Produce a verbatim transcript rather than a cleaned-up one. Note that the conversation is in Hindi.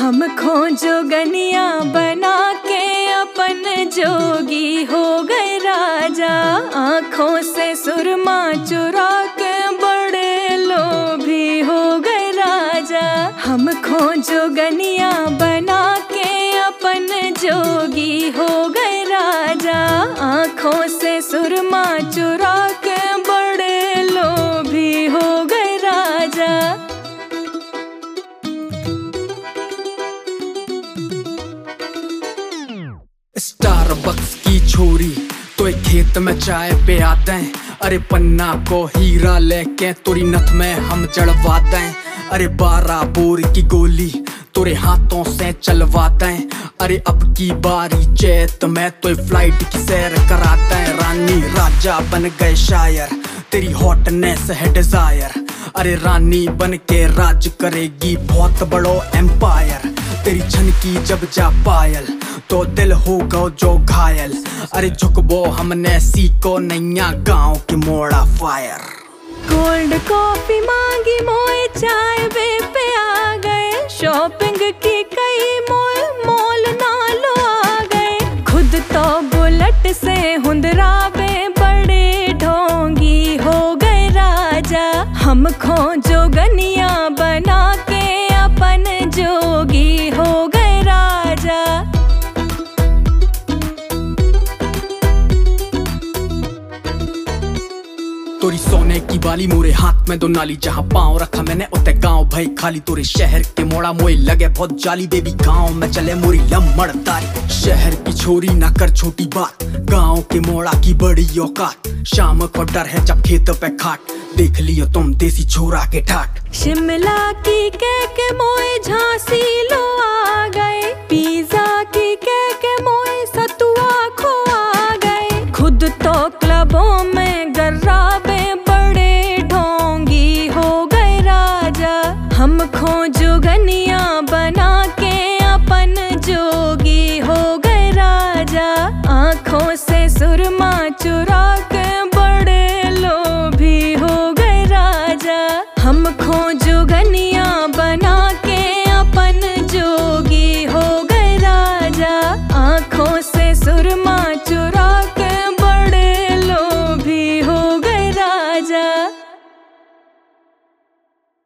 हमको जोगनिया बना के अपन जोगी हो गए राजा। आँखों से सुरमा चुरा के बड़े लोभी हो गए राजा। हमको जोगनिया बना के अपन जोगी हो गए राजा। आँखों से सुरमा चुरा के बड़े लोभी हो गए राजा। स्टारबक्स की छोरी तो एक खेत में चाय पे आते हैं। अरे पन्ना को हीरा लेके तोरी नथ में हम चढ़वा दें। अरे बारह बोर की गोली तोरे हाथों से चलवाते हैं। अरे अब की बारी चेत में तो फ्लाइट की सैर कराते हैं। रानी राजा बन गए शायर, तेरी हॉटनेस है डिजायर। अरे रानी बन के राज करेगी बहुत बड़ो एम्पायर। तेरी छन की जब जा पायल तो दिल होगा जो घायल। अरे झुकबो हमने सीको नैया गांव की मोड़ा फायर। कोल्ड कॉफी मांगी मोए चाय वे पे आ गए। शॉपिंग की कई मोए मॉल नालो आ गए। खुद तो बुलेट से हुंदरावे बड़े ढोंगी हो गए राजा। हमको जोगनिया बना के अपन जोगी हो गए राजा। तोरी सोने की बाली मोरे हाथ में दो नाली। जहाँ पाँव रखा मैंने उते गांव भाई खाली। तोरे शहर के मोड़ा मोए लगे बहुत जाली। बेबी गांव में चले मोरी लम्बड़ तारी। शहर की छोरी ना कर छोटी बात, गांव के मोड़ा की बड़ी औकात। शाम को डर है जब खेत पे खाट, देख लियो तुम देसी छोरा के ठाट। शिमला की कह के मोए झांसी लो आ गए। पिज्जा की कह के मोए सतुआ खो आ गए। खुद तो क्लबों में गर्राबे बड़े ढोंगी हो गए राजा। हमको जोगनिया